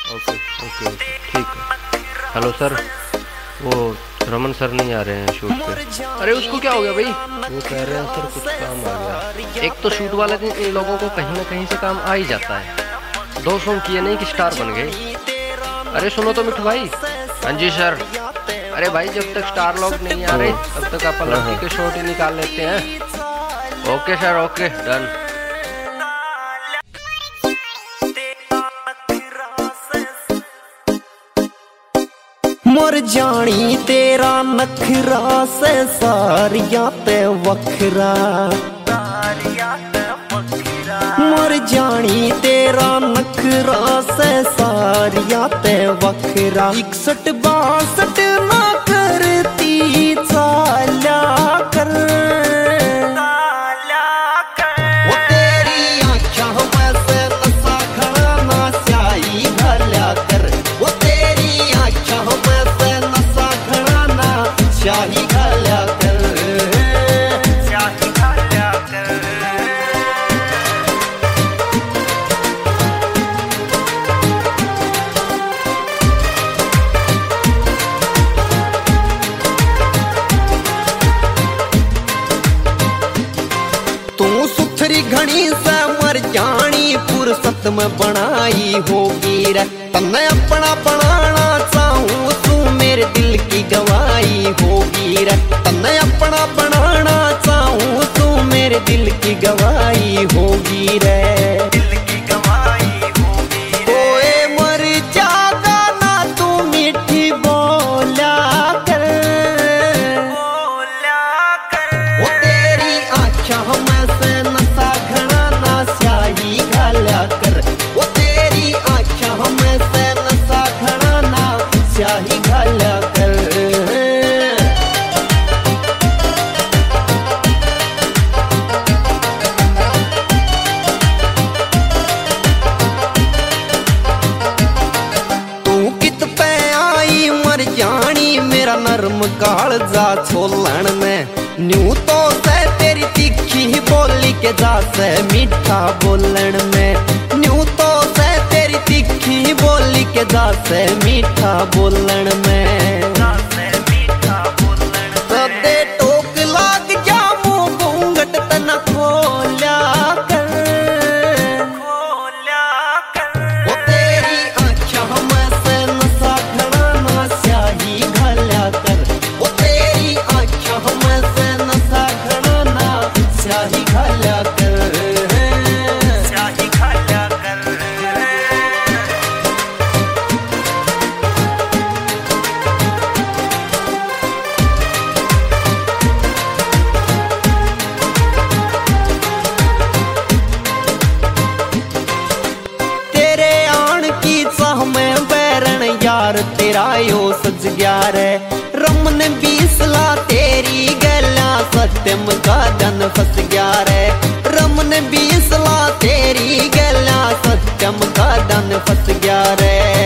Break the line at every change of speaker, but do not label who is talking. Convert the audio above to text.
Okay okay okay ठीक है। Hello sir, वो रमन सर नहीं आ रहे हैं शूट पे।
अरे उसको क्या हो गया भाई?
वो कह रहे हैं सर कुछ काम आ गया। एक तो शूट वाले दिन इन लोगों को कहीं ना कहीं से काम आ ही जाता है। 2 सॉन्ग किए नहीं कि स्टार बन गए। अरे सुनो तो मिठू भाई। हाँ जी सर। अरे भाई जब तक स्टार लोग नहीं आ रहे तब तक अपन लड़की के शॉट ही निकाल लेते हैं। Okay sir, okay done.
मोर जानी तेरा नखरा से सारिया ते वखरा, मोर जानी तेरा नखरा से सारिया ते वखरा। 61-62 ना करती चाल्या कर, वो तेरी आँखों में से नशा खड़ा ना स्याही घाल्या कर, वो तेरी आँखों में से नशा खड़ा ना स्याही घाल्या कर, स्याही घाल्या कर। तू सुथरी घनी से मर जानी फुर्सत में बनाई होगी रे। तन्ने अपना बनाना चाहूँ तू मेरे दिल की गवाही होगी रे। तन्ने अपना बनाना चाहूँ तू मेरे दिल की गवाही होगी रे। दिल की गवाही होगी रे। ओए मर जागा ना तू मीठी बोला कर, बोला कर। वो तेरी आँखों में से नशा घड़ा ना स्याही घाल्या कर, वो तेरी आँखों में से नशा घड़ा ना स्याही घाल्या कर। तू कित पे आई मर जानी मेरा नरम काल जा छोलन में। न्यू तो से तेरी तीखी बोली के जा से मीठा बोलन में। न्यू तो से तेरी तीखी बोली के जा से मीठा बोलन में। सदे टोक लाग जा मुँह घूंघट तना खोल्या कर, खोल्या कर। वो तेरी आँखों में से नशा खड़ा ना स्याही घाल्या कर, वो तेरी आँखों में से नशा खड़ा ना स्याही घाल्या कर, स्याही घाल्या कर। तेरे आन की चाह में बैरन यार तेरा यो सज गया रे। रमन बीसला तेरी गला सत्यम का दन फंस गया रे। रमन बीसला तेरी गला सत्यम का दन फंस गया रे।